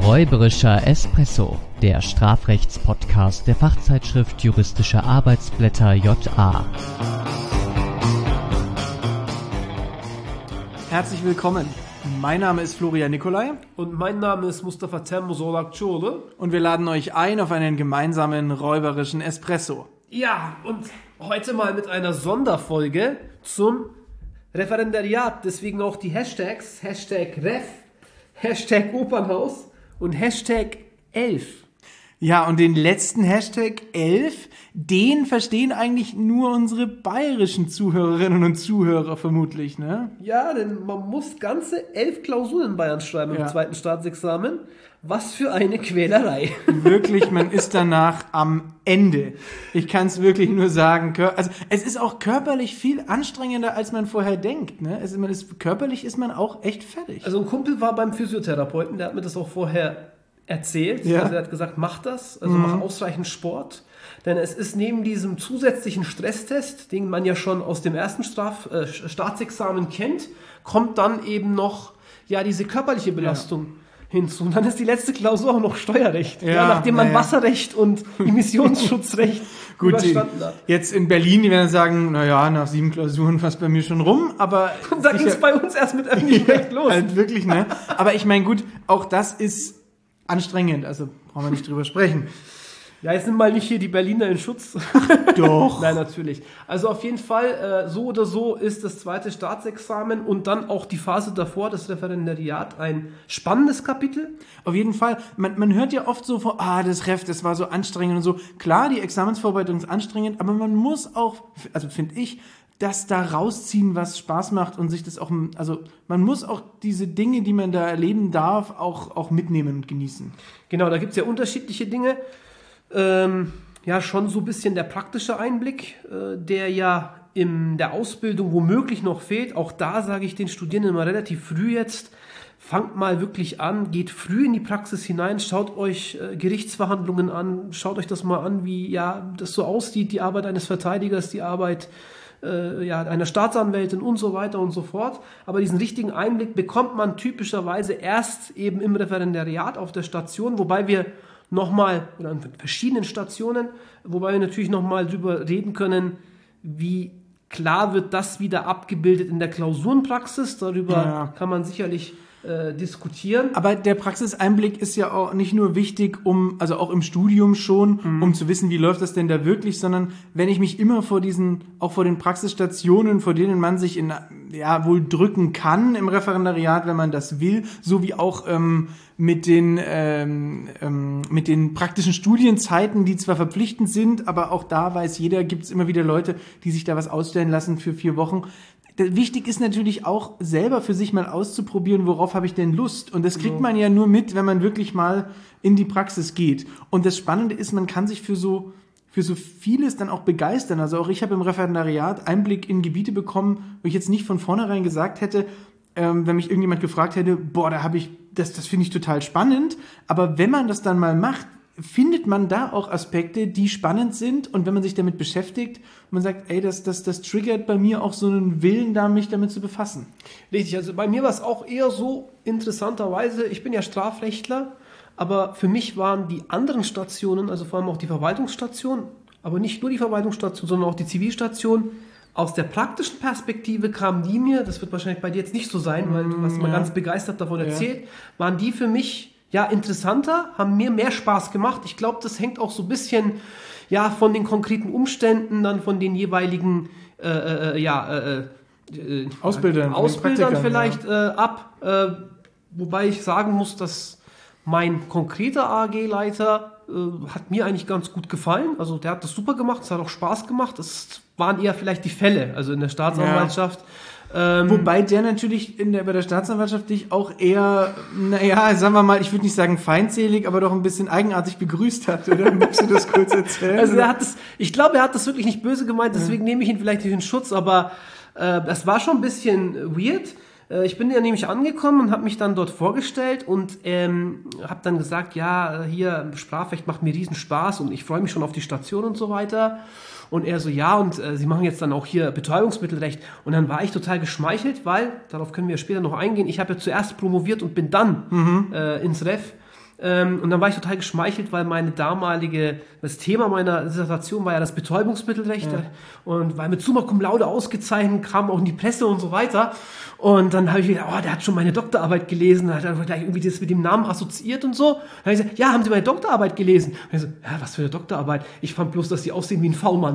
Räuberischer Espresso, der Strafrechtspodcast der Fachzeitschrift Juristische Arbeitsblätter JA. Herzlich willkommen. Mein Name ist Florian Nicolai. Und mein Name ist Mustafa Termosolak-Çoğlu. Und wir laden euch ein auf einen gemeinsamen räuberischen Espresso. Ja, und heute mal mit einer Sonderfolge zum Referendariat. Deswegen auch die Hashtags, #Ref, #Opernhaus und #11. Ja, und den letzten Hashtag 11, den verstehen eigentlich nur unsere bayerischen Zuhörerinnen und Zuhörer vermutlich, ne? Ja, denn man muss ganze 11 Klausuren in Bayern schreiben im zweiten Staatsexamen. Was für eine Quälerei. Wirklich, man ist danach am Ende. Ich kann es wirklich nur sagen. Also es ist auch körperlich viel anstrengender, als man vorher denkt, ne? Körperlich ist man auch echt fertig. Also ein Kumpel war beim Physiotherapeuten, der hat mir das auch vorher erzählt. Ja. Also er hat gesagt, mach das, also mach ausreichend Sport. Denn es ist neben diesem zusätzlichen Stresstest, den man ja schon aus dem ersten Staatsexamen kennt, kommt dann eben noch diese körperliche Belastung hinzu. Und dann ist die letzte Klausur auch noch Steuerrecht. Nachdem man Wasserrecht und Emissionsschutzrecht überstanden hat. Jetzt in Berlin, die werden sagen, nach 7 Klausuren fast bei mir schon rum, aber... Und da ging es bei uns erst mit öffentlichem Recht los. Halt wirklich, ne? Aber ich meine, gut, auch das ist anstrengend, also brauchen wir nicht drüber sprechen. Ja, jetzt nimm mal nicht hier die Berliner in Schutz. Doch. Nein, natürlich. Also auf jeden Fall, so oder so ist das zweite Staatsexamen und dann auch die Phase davor, das Referendariat, ein spannendes Kapitel. Auf jeden Fall. Man hört ja oft so vor, das Ref, das war so anstrengend und so. Klar, die Examensvorbereitung ist anstrengend, aber man muss auch, also finde ich, das da rausziehen, was Spaß macht und sich das auch, also man muss auch diese Dinge, die man da erleben darf, auch mitnehmen und genießen. Genau, da gibt's ja unterschiedliche Dinge. Schon so ein bisschen der praktische Einblick, der ja in der Ausbildung womöglich noch fehlt. Auch da sage ich den Studierenden mal relativ früh jetzt, fangt mal wirklich an, geht früh in die Praxis hinein, schaut euch Gerichtsverhandlungen an, schaut euch das mal an, wie das so aussieht, die Arbeit eines Verteidigers, die Arbeit einer Staatsanwältin und so weiter und so fort. Aber diesen richtigen Einblick bekommt man typischerweise erst eben im Referendariat auf der Station, wobei wir nochmal, oder an verschiedenen Stationen, wobei wir natürlich nochmal drüber reden können, wie klar wird das wieder abgebildet in der Klausurenpraxis. Darüber kann man sicherlich diskutieren. Aber der Praxiseinblick ist ja auch nicht nur wichtig, also auch im Studium schon, um zu wissen, wie läuft das denn da wirklich, sondern wenn ich mich immer vor den Praxisstationen, vor denen man sich wohl drücken kann im Referendariat, wenn man das will, so wie auch mit den praktischen Studienzeiten, die zwar verpflichtend sind, aber auch da weiß jeder, gibt es immer wieder Leute, die sich da was ausstellen lassen für 4 Wochen. Wichtig ist natürlich auch, selber für sich mal auszuprobieren, worauf habe ich denn Lust. Und das kriegt man ja nur mit, wenn man wirklich mal in die Praxis geht. Und das Spannende ist, man kann sich für so vieles dann auch begeistern. Also auch ich habe im Referendariat Einblick in Gebiete bekommen, wo ich jetzt nicht von vornherein gesagt hätte, wenn mich irgendjemand gefragt hätte, das finde ich total spannend. Aber wenn man das dann mal macht, findet man da auch Aspekte, die spannend sind, und wenn man sich damit beschäftigt und man sagt, das triggert bei mir auch so einen Willen da, mich damit zu befassen. Richtig, also bei mir war es auch eher so, interessanterweise, ich bin ja Strafrechtler, aber für mich waren die anderen Stationen, also vor allem auch die Verwaltungsstation, aber nicht nur die Verwaltungsstation, sondern auch die Zivilstation, aus der praktischen Perspektive kamen die mir, das wird wahrscheinlich bei dir jetzt nicht so sein, weil du hast mal ganz begeistert davon erzählt, waren die für mich interessanter, haben mir mehr Spaß gemacht. Ich glaube, das hängt auch so ein bisschen von den konkreten Umständen, dann von den jeweiligen Ausbildern vielleicht ab. Wobei ich sagen muss, dass mein konkreter AG-Leiter hat mir eigentlich ganz gut gefallen. Also der hat das super gemacht, es hat auch Spaß gemacht. Es waren eher vielleicht die Fälle, also in der Staatsanwaltschaft. Wobei der natürlich bei der Staatsanwaltschaft dich auch eher, sagen wir mal, ich würde nicht sagen feindselig, aber doch ein bisschen eigenartig begrüßt hat, oder? Möchtest du das kurz erzählen? Also ich glaube, er hat das wirklich nicht böse gemeint, deswegen nehme ich ihn vielleicht nicht in Schutz, aber das war schon ein bisschen weird. Ich bin ja nämlich angekommen und habe mich dann dort vorgestellt und habe dann gesagt, hier Strafrecht macht mir riesen Spaß und ich freue mich schon auf die Station und so weiter. Und er so, Sie machen jetzt dann auch hier Betäubungsmittelrecht. Und dann war ich total geschmeichelt, weil, darauf können wir später noch eingehen, ich habe ja zuerst promoviert und bin dann ins Ref. Und dann war ich total geschmeichelt, weil das Thema meiner Dissertation war ja das Betäubungsmittelrecht. Ja. Und weil mit Summa Cum Laude ausgezeichnet, kam auch in die Presse und so weiter. Und dann habe ich gedacht, der hat schon meine Doktorarbeit gelesen, da hat er gleich irgendwie das mit dem Namen assoziiert und so. Dann habe ich gesagt, ja, haben Sie meine Doktorarbeit gelesen? Und er so, ja, was für eine Doktorarbeit? Ich fand bloß, dass Sie aussehen wie ein V-Mann.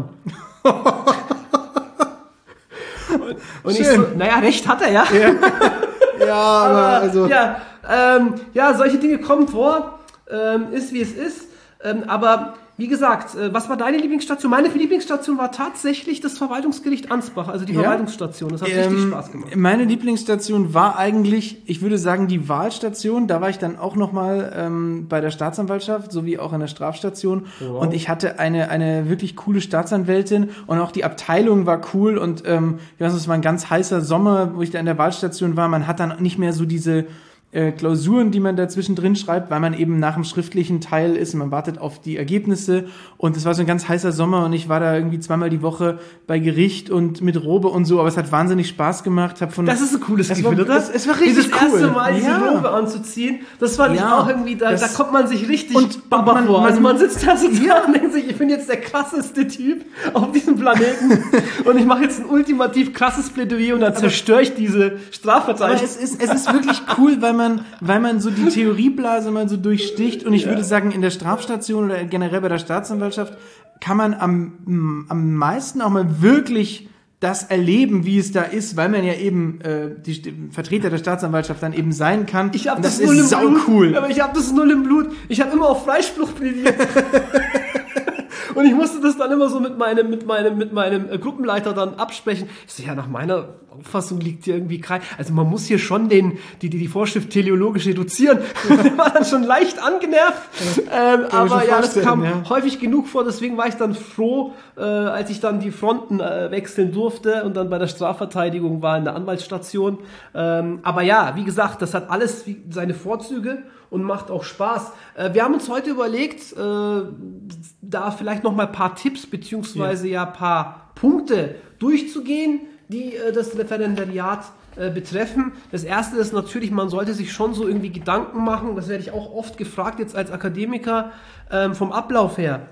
und ich so, naja, recht hat er, ja. Ja, aber also... Ja, solche Dinge kommen vor, ist wie es ist. Aber wie gesagt, was war deine Lieblingsstation? Meine Lieblingsstation war tatsächlich das Verwaltungsgericht Ansbach, also die Verwaltungsstation. Das hat richtig Spaß gemacht. Meine Lieblingsstation war eigentlich, ich würde sagen, die Wahlstation. Da war ich dann auch nochmal bei der Staatsanwaltschaft, sowie auch an der Strafstation. Wow. Und ich hatte eine wirklich coole Staatsanwältin und auch die Abteilung war cool. Und ich weiß, es war ein ganz heißer Sommer, wo ich da in der Wahlstation war. Man hat dann nicht mehr so diese Klausuren, die man da zwischendrin schreibt, weil man eben nach dem schriftlichen Teil ist, man wartet auf die Ergebnisse und es war so ein ganz heißer Sommer und ich war da irgendwie 2-mal die Woche bei Gericht und mit Robe und so, aber es hat wahnsinnig Spaß gemacht. Das ist ein cooles Gefühl, oder? Es war richtig cool. Das erste Mal diese Robe anzuziehen, das fand ich auch irgendwie, da kommt man sich richtig Baba vor. Also man sitzt da so da und denkt sich, ich bin jetzt der krasseste Typ auf diesem Planeten und ich mache jetzt ein ultimativ krasses Plädoyer und dann zerstöre ich diese Strafverteidigung. Aber es ist wirklich cool, weil man so die Theorieblase mal so durchsticht und ich würde sagen, in der Strafstation oder generell bei der Staatsanwaltschaft kann man am meisten auch mal wirklich das erleben, wie es da ist, weil man ja eben die Vertreter der Staatsanwaltschaft dann eben sein kann. Ich habe das null im Blut. Cool. Aber ich habe das null im Blut. Ich habe immer auf Freispruch plädiert. Und ich musste das dann immer so mit meinem Gruppenleiter dann absprechen. Ich so, ja, nach meiner Auffassung liegt hier irgendwie kein... Also man muss hier schon die Vorschrift teleologisch reduzieren. Der war dann schon leicht angenervt. Aber ja, das kam häufig genug vor. Deswegen war ich dann froh, als ich dann die Fronten wechseln durfte und dann bei der Strafverteidigung war in der Anwaltsstation. Aber ja, wie gesagt, das hat alles seine Vorzüge und macht auch Spaß. Wir haben uns heute überlegt, da vielleicht noch mal ein paar Tipps beziehungsweise ein paar Punkte durchzugehen, die das Referendariat betreffen. Das erste ist natürlich, man sollte sich schon so irgendwie Gedanken machen, das werde ich auch oft gefragt jetzt als Akademiker, vom Ablauf her.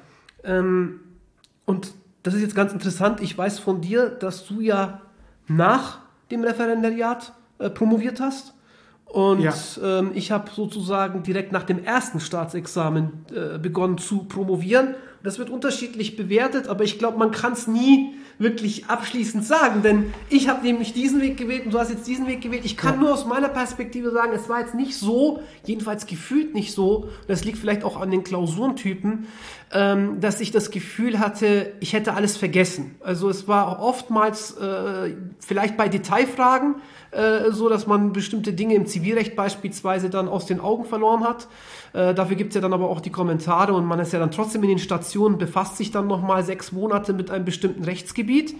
Und das ist jetzt ganz interessant, ich weiß von dir, dass du ja nach dem Referendariat promoviert hast. Und ich habe sozusagen direkt nach dem ersten Staatsexamen begonnen zu promovieren. Das wird unterschiedlich bewertet, aber ich glaube, man kann es nie wirklich abschließend sagen, denn ich habe nämlich diesen Weg gewählt und du hast jetzt diesen Weg gewählt. Ich kann nur aus meiner Perspektive sagen, es war jetzt nicht so, jedenfalls gefühlt nicht so, das liegt vielleicht auch an den Klausurentypen, dass ich das Gefühl hatte, ich hätte alles vergessen. Also es war oftmals vielleicht bei Detailfragen so, dass man bestimmte Dinge im Zivilrecht beispielsweise dann aus den Augen verloren hat. Dafür gibt es ja dann aber auch die Kommentare und man ist ja dann trotzdem in den Stationen, befasst sich dann nochmal 6 Monate mit einem bestimmten Rechtsgebiet.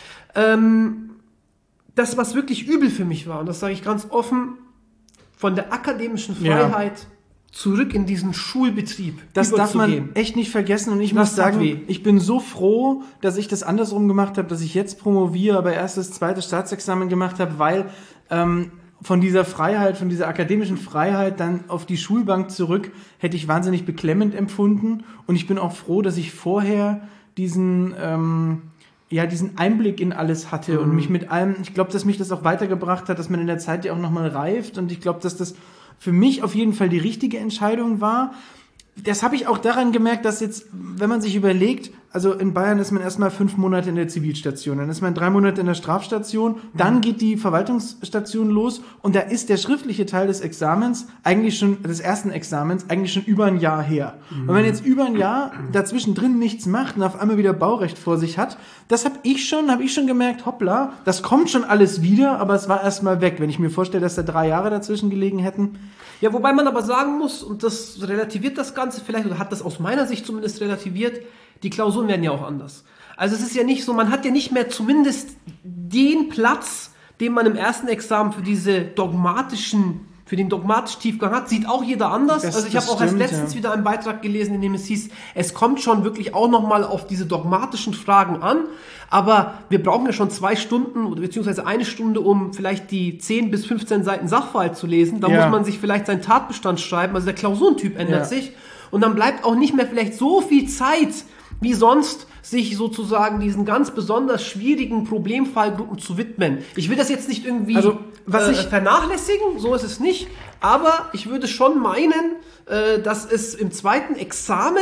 Das, was wirklich übel für mich war, und das sage ich ganz offen, von der akademischen Freiheit zurück in diesen Schulbetrieb. Das darf man echt nicht vergessen und ich muss sagen, ich bin so froh, dass ich das andersrum gemacht habe, dass ich jetzt promoviere, aber erst das 2. Staatsexamen gemacht habe, weil von dieser Freiheit, von dieser akademischen Freiheit dann auf die Schulbank zurück, hätte ich wahnsinnig beklemmend empfunden und ich bin auch froh, dass ich vorher diesen Einblick in alles hatte und mich mit allem, ich glaube, dass mich das auch weitergebracht hat, dass man in der Zeit ja auch nochmal reift und ich glaube, dass das für mich auf jeden Fall die richtige Entscheidung war. Das habe ich auch daran gemerkt, dass jetzt, wenn man sich überlegt, also in Bayern ist man erstmal 5 Monate in der Zivilstation, dann ist man 3 Monate in der Strafstation, dann geht die Verwaltungsstation los und da ist der schriftliche Teil des Examens des ersten Examens eigentlich schon über ein Jahr her. Und wenn man jetzt über ein Jahr dazwischen drin nichts macht und auf einmal wieder Baurecht vor sich hat, das habe ich schon gemerkt, hoppla, das kommt schon alles wieder, aber es war erstmal weg. Wenn ich mir vorstelle, dass da 3 Jahre dazwischen gelegen hätten. Ja, wobei man aber sagen muss, und das relativiert das Ganze vielleicht, oder hat das aus meiner Sicht zumindest relativiert, die Klausuren werden ja auch anders. Also es ist ja nicht so, man hat ja nicht mehr zumindest den Platz, den man im ersten Examen für für den dogmatischen Tiefgang hat, sieht auch jeder anders. Also ich habe auch erst letztens wieder einen Beitrag gelesen, in dem es hieß, es kommt schon wirklich auch nochmal auf diese dogmatischen Fragen an, aber wir brauchen ja schon 2 Stunden oder beziehungsweise 1 Stunde, um vielleicht die 10 bis 15 Seiten Sachverhalt zu lesen. Da muss man sich vielleicht seinen Tatbestand schreiben, also der Klausurentyp ändert sich und dann bleibt auch nicht mehr vielleicht so viel Zeit wie sonst, sich sozusagen diesen ganz besonders schwierigen Problemfallgruppen zu widmen. Ich will das jetzt nicht irgendwie vernachlässigen, so ist es nicht, aber ich würde schon meinen, dass es im zweiten Examen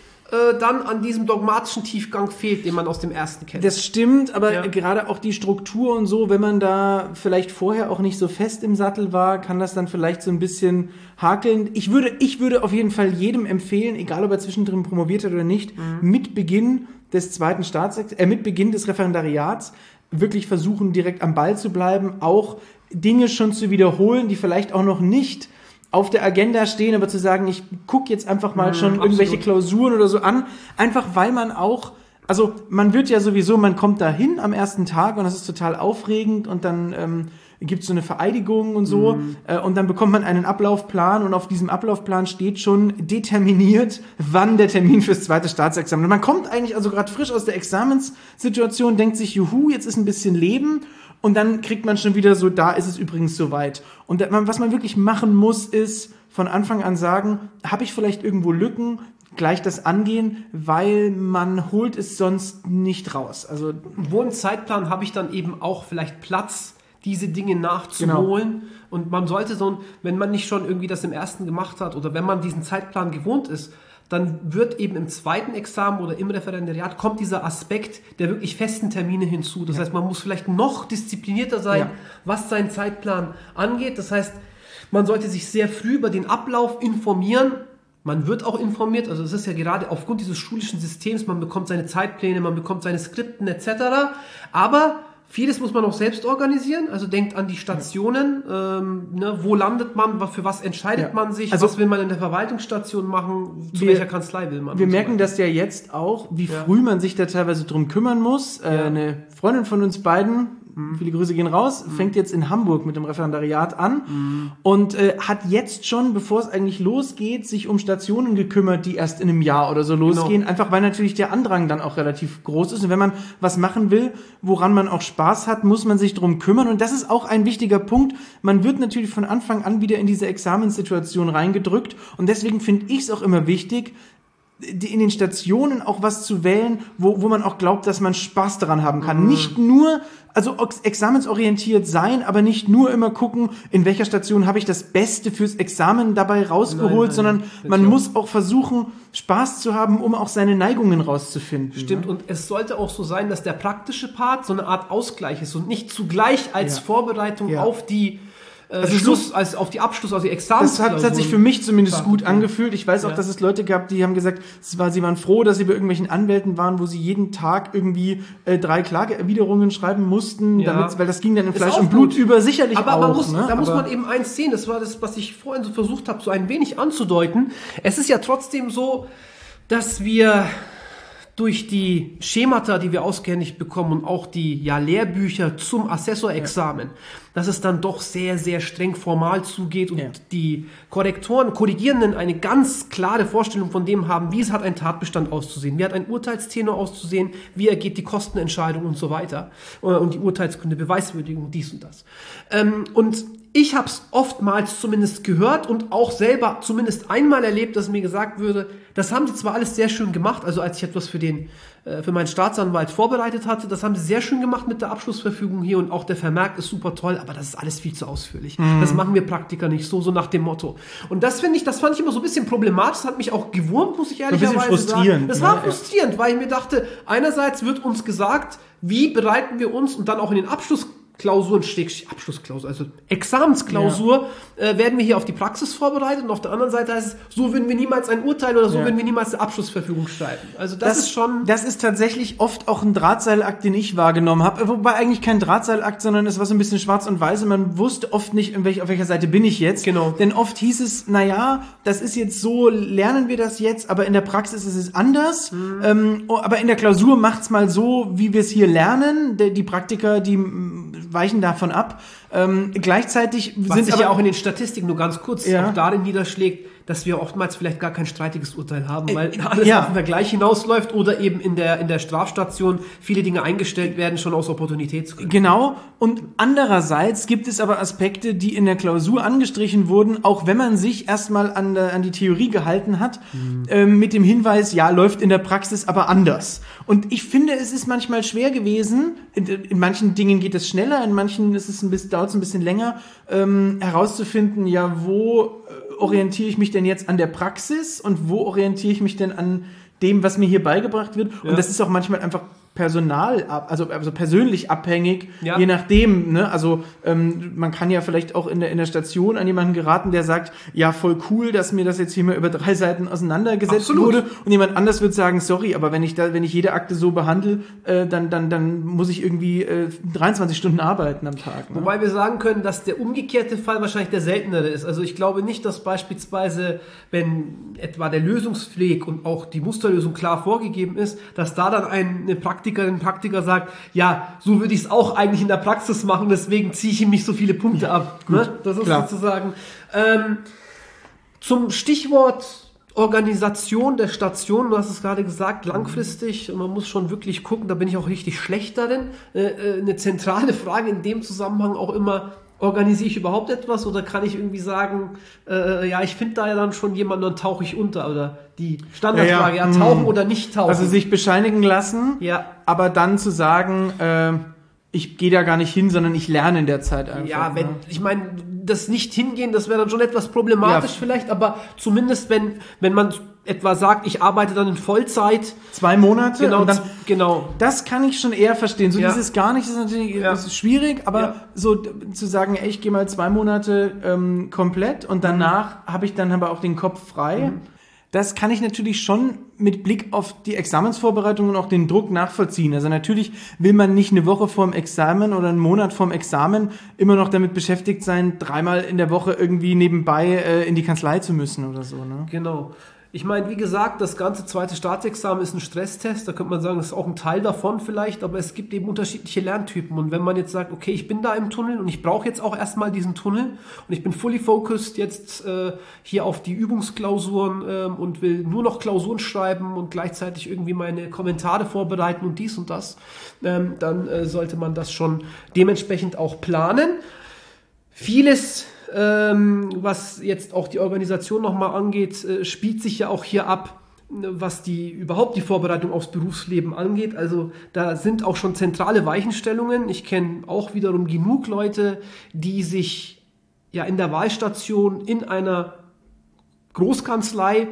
dann an diesem dogmatischen Tiefgang fehlt, den man aus dem ersten kennt. Das stimmt, aber gerade auch die Struktur und so, wenn man da vielleicht vorher auch nicht so fest im Sattel war, kann das dann vielleicht so ein bisschen hakeln. Ich würde auf jeden Fall jedem empfehlen, egal ob er zwischendrin promoviert hat oder nicht, mit Beginn des mit Beginn des Referendariats wirklich versuchen, direkt am Ball zu bleiben, auch Dinge schon zu wiederholen, die vielleicht auch noch nicht auf der Agenda stehen, aber zu sagen, ich gucke jetzt einfach mal schon irgendwelche Klausuren oder so an, einfach weil man auch, also man wird ja sowieso, man kommt da hin am ersten Tag und das ist total aufregend und dann gibt es so eine Vereidigung und so und dann bekommt man einen Ablaufplan und auf diesem Ablaufplan steht schon determiniert, wann der Termin fürs zweite Staatsexamen. Und man kommt eigentlich also gerade frisch aus der Examenssituation, denkt sich, juhu, jetzt ist ein bisschen Leben. Und dann kriegt man schon wieder so, da ist es übrigens soweit. Und was man wirklich machen muss, ist von Anfang an sagen, habe ich vielleicht irgendwo Lücken, gleich das angehen, weil man holt es sonst nicht raus. Also wo im Zeitplan habe ich dann eben auch vielleicht Platz, diese Dinge nachzuholen. Genau. Und man sollte wenn man nicht schon irgendwie das im ersten gemacht hat oder wenn man diesen Zeitplan gewohnt ist, dann wird eben im zweiten Examen oder im Referendariat kommt dieser Aspekt der wirklich festen Termine hinzu. Das heißt, man muss vielleicht noch disziplinierter sein, was seinen Zeitplan angeht. Das heißt, man sollte sich sehr früh über den Ablauf informieren. Man wird auch informiert, also es ist ja gerade aufgrund dieses schulischen Systems, man bekommt seine Zeitpläne, man bekommt seine Skripten etc. Aber vieles muss man auch selbst organisieren, also denkt an die Stationen, wo landet man, für was entscheidet man sich, also, was will man in der Verwaltungsstation machen, zu welcher Kanzlei will man. Wir merken das ja jetzt auch, wie früh man sich da teilweise drum kümmern muss. Eine Freundin von uns beiden, viele Grüße gehen raus, fängt jetzt in Hamburg mit dem Referendariat an und hat jetzt schon, bevor es eigentlich losgeht, sich um Stationen gekümmert, die erst in einem Jahr oder so losgehen, einfach weil natürlich der Andrang dann auch relativ groß ist und wenn man was machen will, woran man auch Spaß hat, muss man sich drum kümmern und das ist auch ein wichtiger Punkt. Man wird natürlich von Anfang an wieder in diese Examenssituation reingedrückt und deswegen finde ich es auch immer wichtig, in den Stationen auch was zu wählen, wo man auch glaubt, dass man Spaß daran haben kann. Nicht nur, also examensorientiert sein, aber nicht nur immer gucken, in welcher Station habe ich das Beste fürs Examen dabei rausgeholt, sondern man muss auch versuchen, Spaß zu haben, um auch seine Neigungen rauszufinden. Stimmt, und es sollte auch so sein, dass der praktische Part so eine Art Ausgleich ist und nicht zugleich als Vorbereitung auf die auf die die Examens. Das hat sich für mich zumindest gut angefühlt. Ich weiß auch, dass es Leute gab, die haben gesagt, sie waren froh, dass sie bei irgendwelchen Anwälten waren, wo sie jeden Tag irgendwie 3 Klageerwiderungen schreiben mussten, weil das ging dann in Fleisch und Blut über, sicherlich aber auch. Da muss man eben eins sehen, das war das, was ich vorhin so versucht habe, so ein wenig anzudeuten. Es ist ja trotzdem so, dass wir durch die Schemata, die wir ausgehändigt bekommen und auch die Lehrbücher zum Assessorexamen, dass es dann doch sehr, sehr streng formal zugeht und die Korrigierenden eine ganz klare Vorstellung von dem haben, wie es hat ein Tatbestand auszusehen, wie hat ein Urteilstenor auszusehen, wie ergeht die Kostenentscheidung und so weiter und die Urteilsgründe, Beweiswürdigung, dies und das. Und ich habe es oftmals zumindest gehört und auch selber zumindest einmal erlebt, dass mir gesagt würde, das haben sie zwar alles sehr schön gemacht, also als ich etwas für meinen Staatsanwalt vorbereitet hatte, das haben sie sehr schön gemacht mit der Abschlussverfügung hier und auch der Vermerk ist super toll, aber das ist alles viel zu ausführlich. Das machen wir Praktiker nicht, so nach dem Motto. Und das fand ich immer so ein bisschen problematisch, das hat mich auch gewurmt, muss ich ehrlicherweise sagen. Das war frustrierend, weil ich mir dachte, einerseits wird uns gesagt, wie bereiten wir uns und dann auch in den Abschlussklausuren, also Examensklausur, werden wir hier auf die Praxis vorbereitet und auf der anderen Seite heißt es, so würden wir niemals ein Urteil oder so würden wir niemals eine Abschlussverfügung schreiben. Also das ist schon... Das ist tatsächlich oft auch ein Drahtseilakt, den ich wahrgenommen habe, wobei eigentlich kein Drahtseilakt, sondern es war so ein bisschen schwarz und weiß und man wusste oft nicht, auf welcher Seite bin ich jetzt. Genau. Denn oft hieß es, das ist jetzt so, lernen wir das jetzt, aber in der Praxis ist es anders. Aber in der Klausur macht's mal so, wie wir es hier lernen. Die Praktiker, die weichen davon ab. Gleichzeitig Was sind sich aber ja auch in den Statistiken nur ganz kurz Ja. auch darin niederschlägt, dass wir oftmals vielleicht gar kein streitiges Urteil haben, weil alles ja. auf den Vergleich hinausläuft oder eben in der Strafstation viele Dinge eingestellt werden, schon aus Opportunitätsgründen. Genau, und andererseits gibt es aber Aspekte, die in der Klausur angestrichen wurden, auch wenn man sich erstmal an die Theorie gehalten hat, mit dem Hinweis, ja, läuft in der Praxis aber anders. Und ich finde, es ist manchmal schwer gewesen, in manchen Dingen geht es schneller, in manchen dauert es ein bisschen länger, herauszufinden, ja, wo orientiere ich mich denn jetzt an der Praxis und wo orientiere ich mich denn an dem, was mir hier beigebracht wird. Ja. Und das ist auch manchmal einfach also persönlich abhängig, Ja. je nachdem, ne? Also man kann ja vielleicht auch in der Station an jemanden geraten, der sagt, ja, voll cool, dass mir das jetzt hier mal über 3 Seiten auseinandergesetzt Absolut. wurde, und jemand anders wird sagen, sorry, aber wenn ich jede Akte so behandle, dann muss ich irgendwie 23 Stunden arbeiten am Tag. Ne? Wobei wir sagen können, dass der umgekehrte Fall wahrscheinlich der seltenere ist. Also ich glaube nicht, dass beispielsweise, wenn etwa der Lösungsweg und auch die Musterlösung klar vorgegeben ist, dass da dann ein Praktiker sagt, ja, so würde ich es auch eigentlich in der Praxis machen, deswegen ziehe ich ihm nicht so viele Punkte ab. Ne? Das ist klar. sozusagen zum Stichwort Organisation der Station, du hast es gerade gesagt, langfristig, und man muss schon wirklich gucken, da bin ich auch richtig schlecht darin. Eine zentrale Frage in dem Zusammenhang auch immer, organisiere ich überhaupt etwas oder kann ich irgendwie sagen, ja, ich finde da ja dann schon jemanden, dann tauche ich unter, oder die Standardfrage, ja, tauchen oder nicht tauchen. Also sich bescheinigen lassen, Ja. aber dann zu sagen, ich gehe da gar nicht hin, sondern ich lerne in der Zeit einfach. Ja, ne? ich meine, das nicht hingehen, das wäre dann schon etwas problematisch Ja. vielleicht, aber zumindest wenn man etwa sagt, ich arbeite dann in Vollzeit. 2 Monate Genau, und dann, genau. das kann ich schon eher verstehen. So Ja. dieses gar nicht ist natürlich Ja. das ist schwierig, aber Ja. so zu sagen, ey, ich gehe mal 2 Monate komplett und danach habe ich dann aber auch den Kopf frei. Das kann ich natürlich schon mit Blick auf die Examensvorbereitung und auch den Druck nachvollziehen. Also natürlich will man nicht eine Woche vorm Examen oder einen Monat vorm Examen immer noch damit beschäftigt sein, 3-mal in der Woche irgendwie nebenbei in die Kanzlei zu müssen oder so. Ne? Genau. Ich meine, wie gesagt, das ganze zweite Staatsexamen ist ein Stresstest, da könnte man sagen, das ist auch ein Teil davon vielleicht, aber es gibt eben unterschiedliche Lerntypen, und wenn man jetzt sagt, okay, ich bin da im Tunnel und ich brauche jetzt auch erstmal diesen Tunnel und ich bin fully focused jetzt hier auf die Übungsklausuren und will nur noch Klausuren schreiben und gleichzeitig irgendwie meine Kommentare vorbereiten und dies und das, dann sollte man das schon dementsprechend auch planen. Vieles, was jetzt auch die Organisation nochmal angeht, spielt sich ja auch hier ab, was überhaupt die Vorbereitung aufs Berufsleben angeht. Also da sind auch schon zentrale Weichenstellungen. Ich kenne auch wiederum genug Leute, die sich ja in der Wahlstation in einer Großkanzlei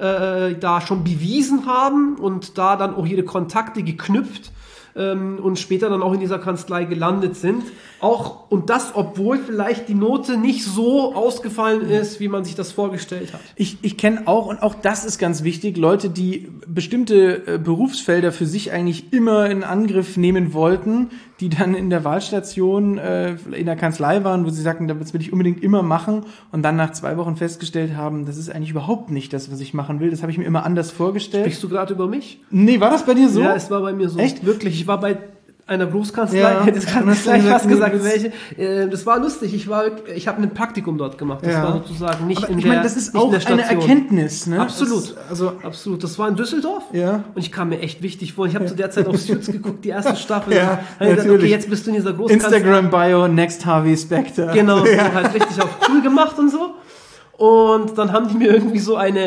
da schon bewiesen haben und da dann auch ihre Kontakte geknüpft und später dann auch in dieser Kanzlei gelandet sind. Auch, und das, obwohl vielleicht die Note nicht so ausgefallen ist, wie man sich das vorgestellt hat. Ich kenne auch, und auch das ist ganz wichtig, Leute, die bestimmte Berufsfelder für sich eigentlich immer in Angriff nehmen wollten, die dann in der Wahlstation in der Kanzlei waren, wo sie sagten, das will ich unbedingt immer machen, und dann nach 2 Wochen festgestellt haben, das ist eigentlich überhaupt nicht das, was ich machen will. Das habe ich mir immer anders vorgestellt. Sprichst du gerade über mich? Nee, war das bei dir so? Ja, es war bei mir so. Echt? Wirklich, ich war bei einer Großkanzlei, Ja. hätte es gerade Und hast du gleich gesagt, fast gesagt, nee, welche. Das war lustig, ich habe ein Praktikum dort gemacht. Das Ja. war sozusagen nicht Aber in ich der meine, das ist nicht in auch der eine Station. Erkenntnis, ne? Absolut. Also Absolut. Das war in Düsseldorf. Ja. Und ich kam mir echt wichtig vor. Ich habe zu der Zeit auf Suits geguckt, die erste Staffel. Ja, und hab gedacht, natürlich. okay, jetzt bist du in dieser Großkanzlei. Instagram-Bio, Next Harvey Specter. Genau, so halt richtig auf cool gemacht und so. Und dann haben die mir irgendwie so einen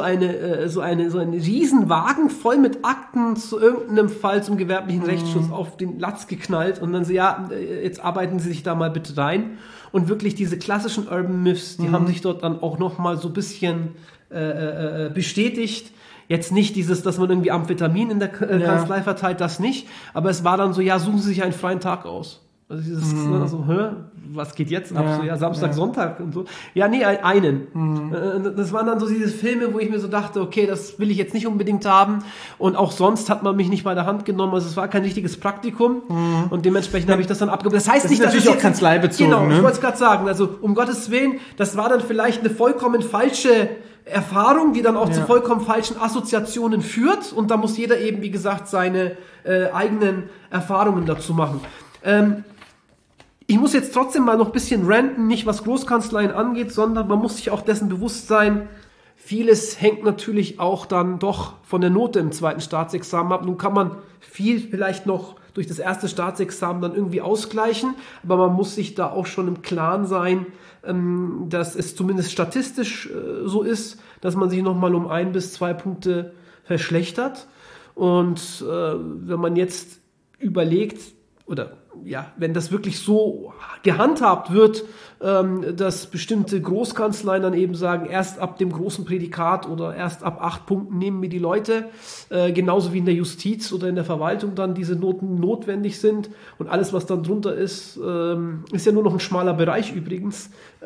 Riesenwagen voll mit Akten zu irgendeinem Fall zum gewerblichen Rechtsschutz auf den Latz geknallt und dann so, ja, jetzt arbeiten Sie sich da mal bitte rein. Und wirklich diese klassischen Urban Myths, die haben sich dort dann auch nochmal so ein bisschen bestätigt. Jetzt nicht dieses, dass man irgendwie Amphetamin in der Kanzlei verteilt, das nicht. Aber es war dann so, ja, suchen Sie sich einen freien Tag aus. Also dieses, also, was geht jetzt ab? Ja, So, ja, Samstag, ja. Sonntag und so. Ja, nee, einen. Das waren dann so diese Filme, wo ich mir so dachte, okay, das will ich jetzt nicht unbedingt haben. Und auch sonst hat man mich nicht bei der Hand genommen. Also es war kein richtiges Praktikum. Und dementsprechend habe ich das dann abgegeben. Das heißt Das nicht, ist dass natürlich es auch jetzt kanzleibezogen, Genau, ne? ich wollte es gerade sagen. Also um Gottes Willen, das war dann vielleicht eine vollkommen falsche Erfahrung, die dann auch zu vollkommen falschen Assoziationen führt. Und da muss jeder eben, wie gesagt, seine eigenen Erfahrungen dazu machen. ich muss jetzt trotzdem mal noch ein bisschen ranten, nicht was Großkanzleien angeht, sondern man muss sich auch dessen bewusst sein, vieles hängt natürlich auch dann doch von der Note im zweiten Staatsexamen ab. Nun kann man viel vielleicht noch durch das erste Staatsexamen dann irgendwie ausgleichen, aber man muss sich da auch schon im Klaren sein, dass es zumindest statistisch so ist, dass man sich nochmal um 1 bis 2 Punkte verschlechtert. Und wenn man jetzt überlegt, oder ja, wenn das wirklich so gehandhabt wird, dass bestimmte Großkanzleien dann eben sagen, erst ab dem großen Prädikat oder erst ab 8 Punkten nehmen wir die Leute, genauso wie in der Justiz oder in der Verwaltung dann diese Noten notwendig sind und alles, was dann drunter ist, ist ja nur noch ein schmaler Bereich übrigens,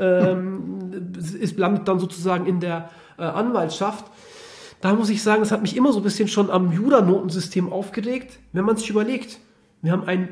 landet dann sozusagen in der Anwaltschaft. Da muss ich sagen, es hat mich immer so ein bisschen schon am Jura-Notensystem aufgeregt, wenn man sich überlegt, wir haben eine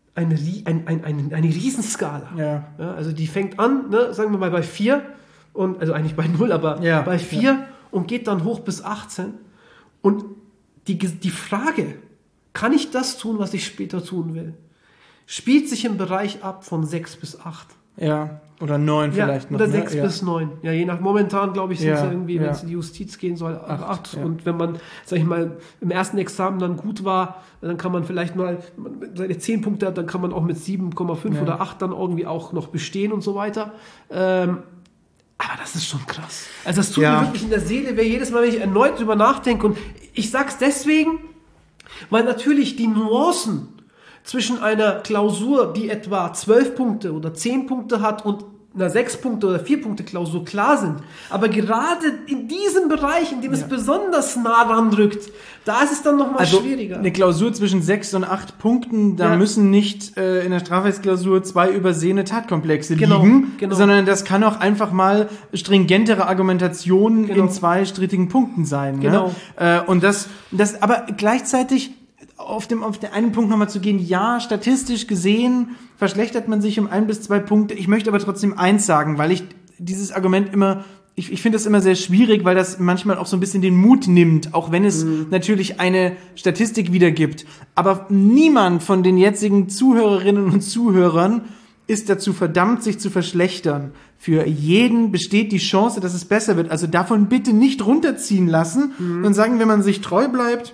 Riesenskala. Ja, also die fängt an, ne, sagen wir mal bei 4, und, also eigentlich bei 0, aber bei 4 und geht dann hoch bis 18. Und die Frage, kann ich das tun, was ich später tun will, spielt sich im Bereich ab von 6 bis 8. Ja, oder 9 vielleicht noch. Oder 6 bis 9. Ja, je nach, momentan glaube ich, sind es irgendwie, wenn es in die Justiz gehen soll, 8. Ja. Und wenn man, sag ich mal, im ersten Examen dann gut war, dann kann man vielleicht mal, wenn man seine 10 Punkte hat, dann kann man auch mit 7,5 oder 8 dann irgendwie auch noch bestehen und so weiter. Aber das ist schon krass. Also das tut mir wirklich in der Seele weh, jedes Mal, wenn ich erneut drüber nachdenke. Und ich sag's deswegen, weil natürlich die Nuancen zwischen einer Klausur, die etwa 12 Punkte oder 10 Punkte hat, und einer 6 Punkte oder 4 Punkte Klausur klar sind. Aber gerade in diesem Bereich, in dem es besonders nah ranrückt, da ist es dann nochmal schwieriger. Eine Klausur zwischen 6 und 8 Punkten, da müssen nicht in der Strafrechtsklausur 2 übersehene Tatkomplexe liegen, sondern das kann auch einfach mal stringentere Argumentation in 2 strittigen Punkten sein. Genau. Ne? Und das aber gleichzeitig auf den einen Punkt nochmal zu gehen, ja, statistisch gesehen verschlechtert man sich um 1 bis 2 Punkte. Ich möchte aber trotzdem eins sagen, weil ich dieses Argument immer, ich finde das immer sehr schwierig, weil das manchmal auch so ein bisschen den Mut nimmt, auch wenn es natürlich eine Statistik wiedergibt. Aber niemand von den jetzigen Zuhörerinnen und Zuhörern ist dazu verdammt, sich zu verschlechtern. Für jeden besteht die Chance, dass es besser wird. Also davon bitte nicht runterziehen lassen und sagen, wenn man sich treu bleibt,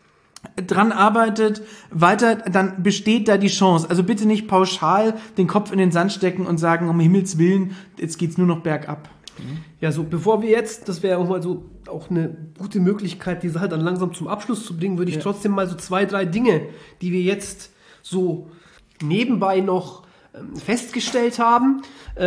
dran arbeitet, weiter, dann besteht da die Chance. Also bitte nicht pauschal den Kopf in den Sand stecken und sagen, um Himmels Willen, jetzt geht's nur noch bergab. Ja, so bevor wir jetzt, das wäre auch mal so auch eine gute Möglichkeit, die Sache dann langsam zum Abschluss zu bringen, würde ich trotzdem mal so 2, 3 Dinge, die wir jetzt so nebenbei noch festgestellt haben.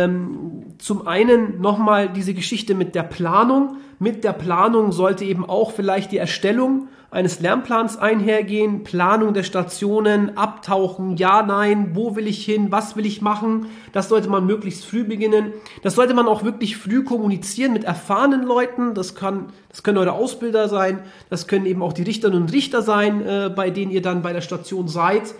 Zum einen nochmal diese Geschichte mit der Planung. Mit der Planung sollte eben auch vielleicht die Erstellung eines Lernplans einhergehen, Planung der Stationen, Abtauchen, ja, nein, wo will ich hin, was will ich machen, das sollte man möglichst früh beginnen. Das sollte man auch wirklich früh kommunizieren mit erfahrenen Leuten, das können eure Ausbilder sein, das können eben auch die Richterinnen und Richter sein, bei denen ihr dann bei der Station seid.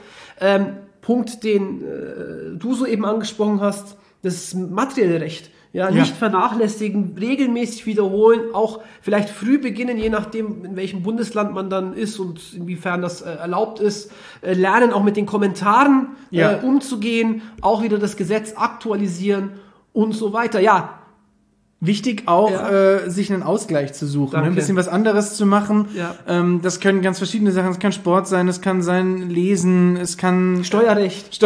Punkt, den du soeben angesprochen hast, das materielle Recht. Ja, nicht vernachlässigen, regelmäßig wiederholen, auch vielleicht früh beginnen, je nachdem, in welchem Bundesland man dann ist und inwiefern das erlaubt ist. Lernen auch mit den Kommentaren umzugehen, auch wieder das Gesetz aktualisieren und so weiter. Ja. Wichtig auch, sich einen Ausgleich zu suchen, ein bisschen was anderes zu machen. Ja. Das können ganz verschiedene Sachen, es kann Sport sein, es kann sein Lesen, es kann Steuerrecht.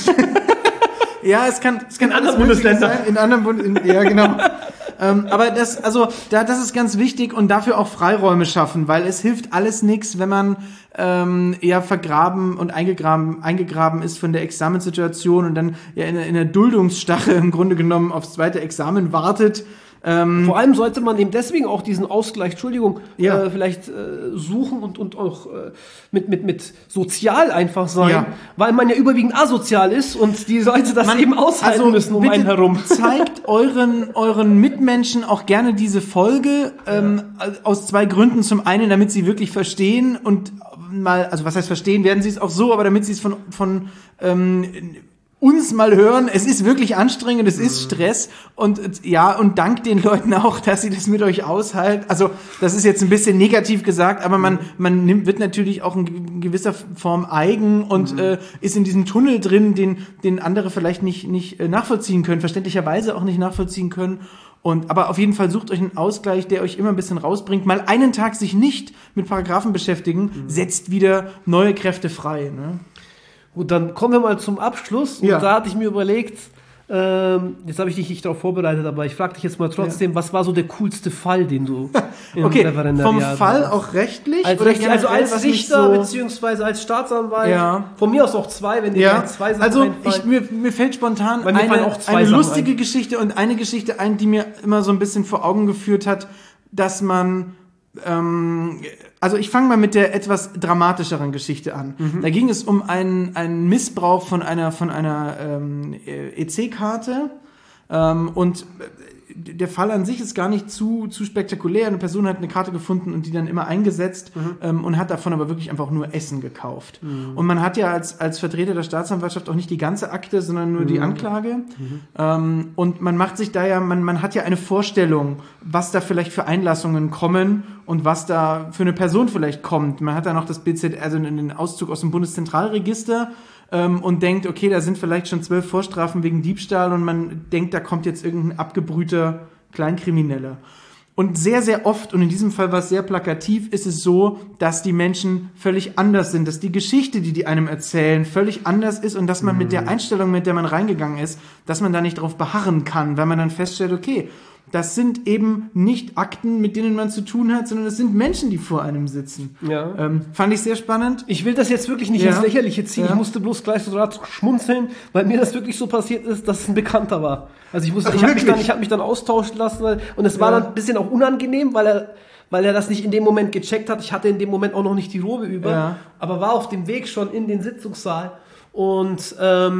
Ja, es kann in anderen Bundesländern sein, in anderen Bundesländern, ja, genau. Aber das ist ganz wichtig und dafür auch Freiräume schaffen, weil es hilft alles nichts, wenn man eher vergraben und eingegraben ist von der Examenssituation und dann in der Duldungsstache im Grunde genommen aufs zweite Examen wartet. Vor allem sollte man eben deswegen auch diesen Ausgleich, vielleicht suchen und auch mit sozial einfach sein, weil man ja überwiegend asozial ist und die Leute das eben aushalten müssen um einen herum. Zeigt euren Mitmenschen auch gerne diese Folge aus 2 Gründen. Zum einen, damit sie wirklich verstehen und mal, also was heißt verstehen, werden sie es auch so, aber damit sie es von uns mal hören. Es ist wirklich anstrengend, es ist Stress und dank den Leuten auch, dass sie das mit euch aushalten. Also das ist jetzt ein bisschen negativ gesagt, aber man wird natürlich auch in gewisser Form eigen und ist in diesem Tunnel drin, den andere vielleicht nicht nachvollziehen können, verständlicherweise auch nicht nachvollziehen können. Aber auf jeden Fall sucht euch einen Ausgleich, der euch immer ein bisschen rausbringt. Mal einen Tag sich nicht mit Paragraphen beschäftigen, setzt wieder neue Kräfte frei. Ne? Gut, dann kommen wir mal zum Abschluss. Ja. Und da hatte ich mir überlegt, jetzt habe ich dich nicht darauf vorbereitet, aber ich frage dich jetzt mal trotzdem, was war so der coolste Fall, den du im Referendariat vom Fall hast? auch rechtlich? Als oder Richter, also generell, als Richter beziehungsweise als Staatsanwalt. Ja. Von mir aus auch zwei, wenn dir Ja, gleich zwei Sachen also einfallen. mir fällt spontan Bei mir fallen auch zwei eine Sachen lustige ein. Geschichte und eine Geschichte ein, die mir immer so ein bisschen vor Augen geführt hat, dass man also ich fange mal mit der etwas dramatischeren Geschichte an. Da ging es um einen Missbrauch von einer EC-Karte und der Fall an sich ist gar nicht zu spektakulär. Eine Person hat eine Karte gefunden und die dann immer eingesetzt und hat davon aber wirklich einfach nur Essen gekauft. Und man hat ja als Vertreter der Staatsanwaltschaft auch nicht die ganze Akte, sondern nur die Anklage. Und man macht sich da ja, man hat ja eine Vorstellung, was da vielleicht für Einlassungen kommen und was da für eine Person vielleicht kommt. Man hat da noch das BZ, also einen Auszug aus dem Bundeszentralregister und denkt, okay, da sind vielleicht schon 12 Vorstrafen wegen Diebstahl und man denkt, da kommt jetzt irgendein abgebrühter Kleinkrimineller. Und sehr, sehr oft, und in diesem Fall war es sehr plakativ, ist es so, dass die Menschen völlig anders sind, dass die Geschichte, die einem erzählen, völlig anders ist und dass man mit der Einstellung, mit der man reingegangen ist, dass man da nicht drauf beharren kann, weil man dann feststellt, okay, das sind eben nicht Akten, mit denen man zu tun hat, sondern es sind Menschen, die vor einem sitzen. Ja. Fand ich sehr spannend. Ich will das jetzt wirklich nicht ins Lächerliche ziehen. Ich musste bloß gleich so schmunzeln, weil mir das wirklich so passiert ist, dass es ein Bekannter war. Also ich habe mich dann austauschen lassen und es war dann ein bisschen auch unangenehm, weil er das nicht in dem Moment gecheckt hat. Ich hatte in dem Moment auch noch nicht die Robe über, aber war auf dem Weg schon in den Sitzungssaal. Und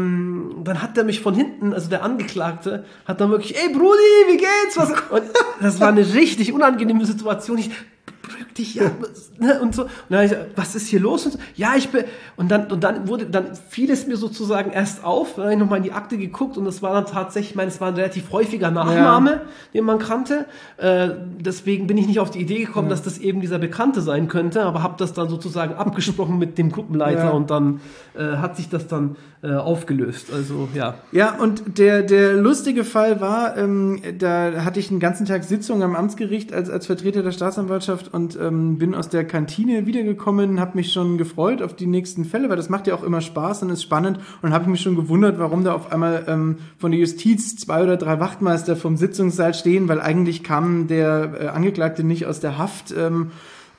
dann hat er mich von hinten, also der Angeklagte, hat dann wirklich, ey Brudi, wie geht's? Und das war eine richtig unangenehme Situation. Ich beruhig dich, ja, und so. Und dann hab ich gesagt, was ist hier los? Und so, ja, und dann fiel es mir sozusagen erst auf, dann habe ich nochmal in die Akte geguckt und das war dann tatsächlich, es war ein relativ häufiger Nachname, den man kannte. Deswegen bin ich nicht auf die Idee gekommen, dass das eben dieser Bekannte sein könnte, aber habe das dann sozusagen abgesprochen mit dem Gruppenleiter und dann hat sich das dann aufgelöst. Also, ja. Ja, und der lustige Fall war, da hatte ich einen ganzen Tag Sitzung am Amtsgericht als Vertreter der Staatsanwaltschaft und bin aus der Kantine wiedergekommen, habe mich schon gefreut auf die nächsten Fälle, weil das macht ja auch immer Spaß und ist spannend und dann habe ich mich schon gewundert, warum da auf einmal von der Justiz 2 oder 3 Wachtmeister vom Sitzungssaal stehen, weil eigentlich kam der Angeklagte nicht aus der Haft. Und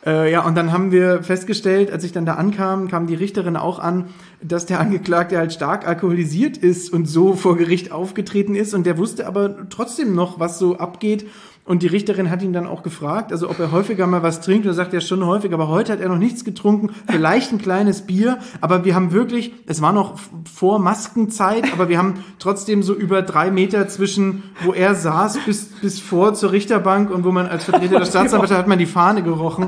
dann haben wir festgestellt, als ich dann da ankam, kam die Richterin auch an, dass der Angeklagte halt stark alkoholisiert ist und so vor Gericht aufgetreten ist und der wusste aber trotzdem noch, was so abgeht. Und die Richterin hat ihn dann auch gefragt, also ob er häufiger mal was trinkt. Und er sagt, ja schon häufig, aber heute hat er noch nichts getrunken, vielleicht ein kleines Bier. Aber wir haben wirklich, es war noch vor Maskenzeit, aber wir haben trotzdem so über 3 Meter zwischen, wo er saß, bis vor zur Richterbank und wo man als Vertreter der Staatsanwaltschaft hat man die Fahne gerochen.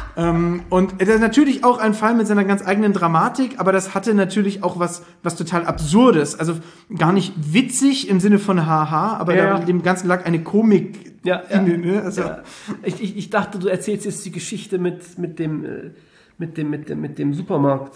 Und das ist natürlich auch ein Fall mit seiner ganz eigenen Dramatik, aber das hatte natürlich auch was total Absurdes. Also gar nicht witzig im Sinne von Haha, aber da dem Ganzen lag eine Komik. Ne? Also, Ich dachte, du erzählst jetzt die Geschichte mit dem Supermarkt.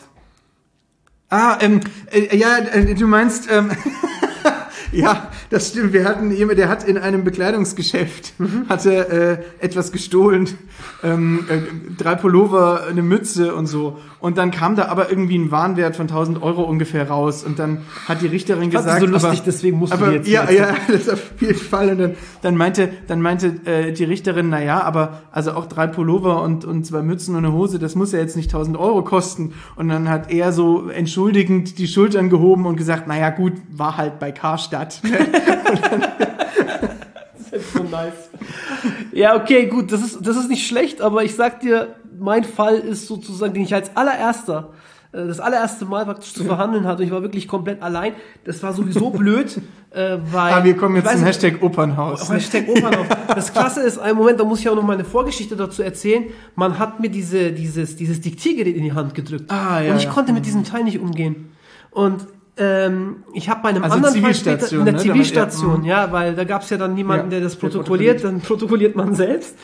Du meinst, ja, das stimmt. Wir hatten jemand, der hat in einem Bekleidungsgeschäft etwas gestohlen, 3 Pullover, eine Mütze und so. Und dann kam da aber irgendwie ein Warenwert von 1.000 € ungefähr raus. Und dann hat die Richterin gesagt, so lustig, deswegen musst du jetzt. Ja, das auf jeden Fall. Und dann meinte die Richterin, naja, aber also auch 3 Pullover und 2 Mützen und eine Hose, das muss ja jetzt nicht 1.000 € kosten. Und dann hat er so entschuldigend die Schultern gehoben und gesagt, naja gut, war halt bei Karstadt. Das ist so nice. Ja, okay, gut, das ist nicht schlecht, aber ich sag dir, mein Fall ist sozusagen, den ich als das allererste Mal praktisch zu verhandeln hatte. Ich war wirklich komplett allein. Das war sowieso blöd, weil... wir kommen jetzt zum Hashtag Opernhaus. Hashtag Opernhaus. Das Klasse ist, einen Moment, da muss ich auch noch mal eine Vorgeschichte dazu erzählen. Man hat mir dieses Diktiergerät in die Hand gedrückt. Und ich konnte mit diesem Teil nicht umgehen. Und ich habe bei einem Also anderen Fall Zivilstation, später in der ne? Zivilstation, ja, weil da gab es ja dann niemanden, der das protokolliert, dann protokolliert man selbst.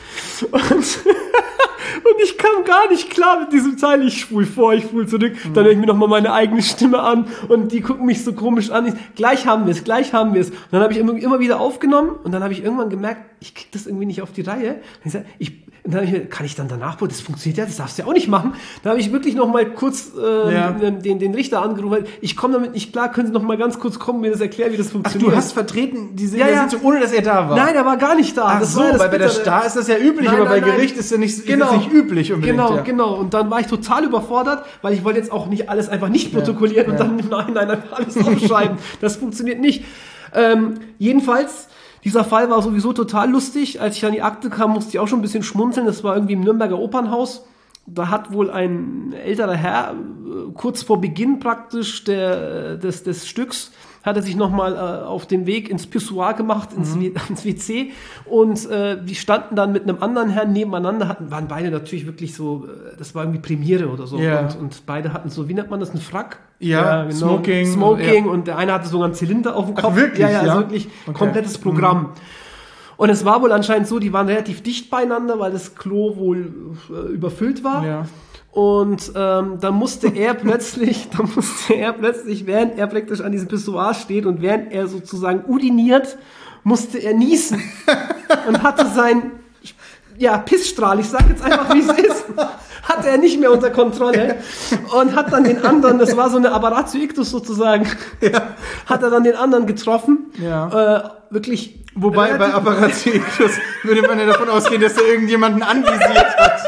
Und ich kam gar nicht klar mit diesem Teil. Ich spul vor, ich spul zurück. Dann höre ich mir nochmal meine eigene Stimme an und die gucken mich so komisch an. Gleich haben wir es. Und dann habe ich immer wieder aufgenommen und dann habe ich irgendwann gemerkt, ich krieg das irgendwie nicht auf die Reihe. Und dann habe ich mir, kann ich dann danach, das funktioniert ja, das darfst du ja auch nicht machen. Da habe ich wirklich nochmal kurz den Richter angerufen. Ich komme damit nicht klar, können Sie noch mal ganz kurz kommen und mir das erklären, wie das funktioniert. Ach, du hast vertreten diese Sitzung, ohne dass er da war? Nein, er war gar nicht da. Ach so, weil bei der Star ist das ja üblich, aber bei Gericht ist ja nicht, ist das nicht üblich unbedingt. Genau. Und dann war ich total überfordert, weil ich wollte jetzt auch nicht alles einfach nicht protokollieren und dann im Nachhinein einfach alles aufschreiben. Das funktioniert nicht. Jedenfalls, dieser Fall war sowieso total lustig. Als ich an die Akte kam, musste ich auch schon ein bisschen schmunzeln. Das war irgendwie im Nürnberger Opernhaus. Da hat wohl ein älterer Herr kurz vor Beginn praktisch des Stücks hat er sich nochmal auf den Weg ins Pissoir gemacht, ins WC und die standen dann mit einem anderen Herrn nebeneinander, waren beide natürlich wirklich so, das war irgendwie Premiere oder so und beide hatten so, wie nennt man das, einen Frack? Ja, genau. Smoking und der eine hatte sogar einen Zylinder auf dem Kopf. Ach, wirklich? Also wirklich komplettes Programm. Und es war wohl anscheinend so, die waren relativ dicht beieinander, weil das Klo wohl überfüllt war. Ja. Und dann musste er plötzlich, während er praktisch an diesem Pissoir steht und während er sozusagen uriniert, musste er niesen und hatte sein Pissstrahl, ich sag jetzt einfach, wie es ist, hatte er nicht mehr unter Kontrolle und hat dann den anderen, das war so eine Aberratio ictus sozusagen, hat er dann den anderen getroffen, wirklich. Wobei bei Aberratio ictus würde man ja davon ausgehen, dass er irgendjemanden anvisiert hat.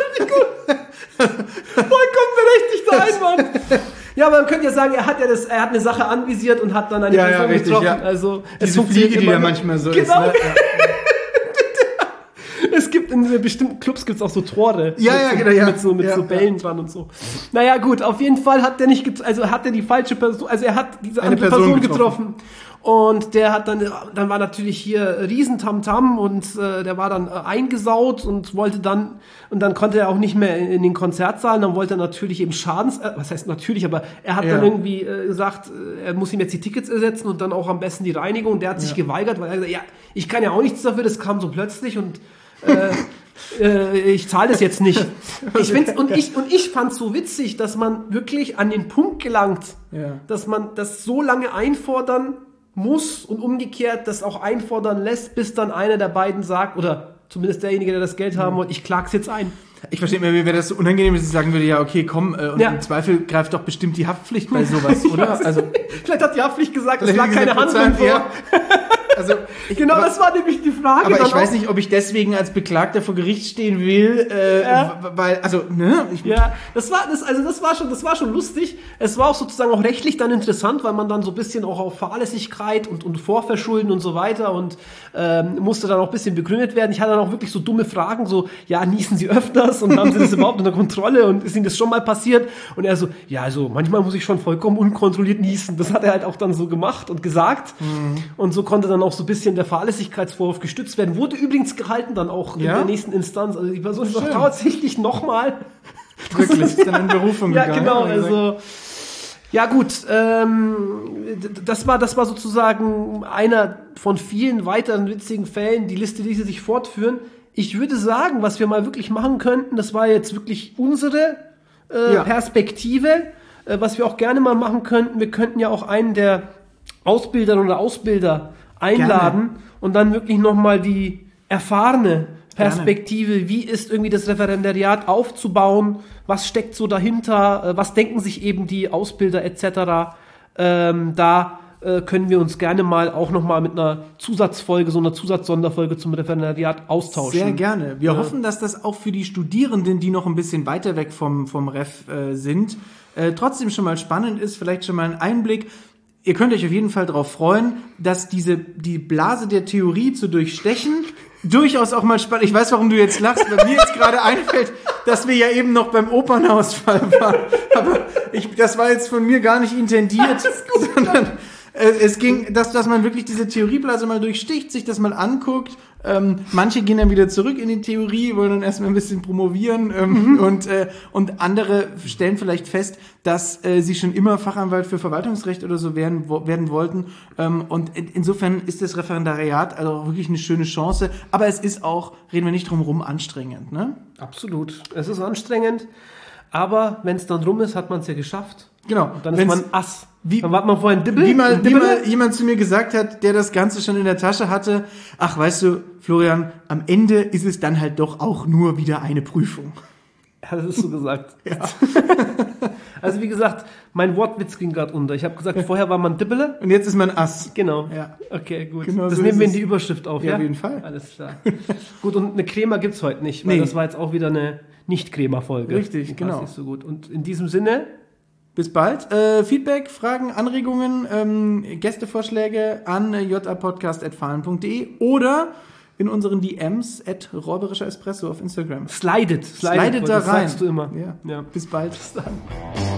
Vollkommen berechtigter Einwand. Ja, aber man könnte ja sagen, er hat eine Sache anvisiert und hat dann eine Person getroffen. Ja. Also diese Fliege, die da manchmal so ist. Ne? Es gibt in bestimmten Clubs gibt's auch so Tore. Mit so Bällen dran und so. Naja, gut, auf jeden Fall hat er hat er die falsche Person, also er hat diese andere Person getroffen. Und der hat dann war natürlich hier Riesentamtam und der war dann eingesaut und dann konnte er auch nicht mehr in den Konzertsaal, dann wollte er natürlich eben was heißt natürlich, aber er hat dann irgendwie gesagt, er muss ihm jetzt die Tickets ersetzen und dann auch am besten die Reinigung und der hat sich geweigert, weil er gesagt, ich kann ja auch nichts dafür, das kam so plötzlich und ich zahle das jetzt nicht. Ich fand's so witzig, dass man wirklich an den Punkt gelangt, dass man das so lange einfordern muss und umgekehrt das auch einfordern lässt, bis dann einer der beiden sagt, oder zumindest derjenige, der das Geld haben wollte, ich klag's jetzt ein. Ich verstehe mir, wie wäre das so unangenehm, dass ich sagen würde, ja, okay, komm, und im Zweifel greift doch bestimmt die Haftpflicht bei sowas, oder? Also, vielleicht hat die Haftpflicht gesagt, es lag keine Handlung vor. Also, das war nämlich die Frage. Aber ich weiß nicht, ob ich deswegen als Beklagter vor Gericht stehen will, weil, das war schon lustig. Es war auch sozusagen auch rechtlich dann interessant, weil man dann so ein bisschen auch auf Fahrlässigkeit und Vorverschulden und so weiter und musste dann auch ein bisschen begründet werden. Ich hatte dann auch wirklich so dumme Fragen, so, niesen Sie öfters und haben Sie das überhaupt unter Kontrolle und ist Ihnen das schon mal passiert? Und er so, also manchmal muss ich schon vollkommen unkontrolliert niesen. Das hat er halt auch dann so gemacht und gesagt. Und so konnte dann auch so ein bisschen der Fahrlässigkeitsvorwurf gestützt werden. Wurde übrigens gehalten dann auch in der nächsten Instanz. Also die Person ist auch tatsächlich nochmal. Wirklich, ist dann in Berufung gegangen. Ja, genau, also. Ja gut, das war sozusagen einer von vielen weiteren witzigen Fällen. Die Liste ließe sich fortführen. Ich würde sagen, was wir mal wirklich machen könnten, das war jetzt wirklich unsere Perspektive. Was wir auch gerne mal machen könnten, wir könnten ja auch einen der Ausbilderinnen oder Ausbilder einladen und dann wirklich nochmal die erfahrene Perspektive, wie ist irgendwie das Referendariat aufzubauen, was steckt so dahinter, was denken sich eben die Ausbilder etc. Da können wir uns gerne mal auch nochmal mit einer Zusatzfolge, so einer Zusatzsonderfolge zum Referendariat austauschen. Sehr gerne. Wir hoffen, dass das auch für die Studierenden, die noch ein bisschen weiter weg vom Ref sind, trotzdem schon mal spannend ist, vielleicht schon mal ein Einblick. Ihr könnt euch auf jeden Fall darauf freuen, dass die Blase der Theorie zu durchstechen durchaus auch mal spannend. Ich weiß, warum du jetzt lachst, weil mir jetzt gerade einfällt, dass wir ja eben noch beim Opernhausfall waren. Aber das war jetzt von mir gar nicht intendiert, sondern Es ging, dass man wirklich diese Theorieblase mal durchsticht, sich das mal anguckt. Manche gehen dann wieder zurück in die Theorie, wollen dann erstmal ein bisschen promovieren und andere stellen vielleicht fest, dass sie schon immer Fachanwalt für Verwaltungsrecht oder so werden wollten. Und insofern ist das Referendariat also wirklich eine schöne Chance. Aber es ist auch, reden wir nicht drum rum, anstrengend. Ne? Absolut. Es ist anstrengend, aber wenn es dann rum ist, hat man es ja geschafft. Genau. Und dann ist man Ass. Dann war man vorhin Wie mal jemand zu mir gesagt hat, der das Ganze schon in der Tasche hatte, ach, weißt du, Florian, am Ende ist es dann halt doch auch nur wieder eine Prüfung. Ja, das ist so gesagt. Ja. Also wie gesagt, mein Wortwitz ging gerade unter. Ich habe gesagt, vorher war man Dibbele. Und jetzt ist man Ass. Genau. Ja. Okay, gut. Genau das so nehmen wir ist in die es. Überschrift auf, Ja, ja? auf jeden Fall. Alles klar. Gut, und eine Crema gibt's heute nicht, weil Nee. das war jetzt auch wieder eine Nicht-Crema-Folge. Richtig, Die passt genau. nicht so gut. Und in diesem Sinne, Bis bald. Feedback, Fragen, Anregungen, Gästevorschläge an japodcast@fahlen.de oder in unseren DMs @räuberischer Espresso auf Instagram. slidet Slidet da das rein. sagst du immer. Ja. Ja. Bis bald. Bis dann.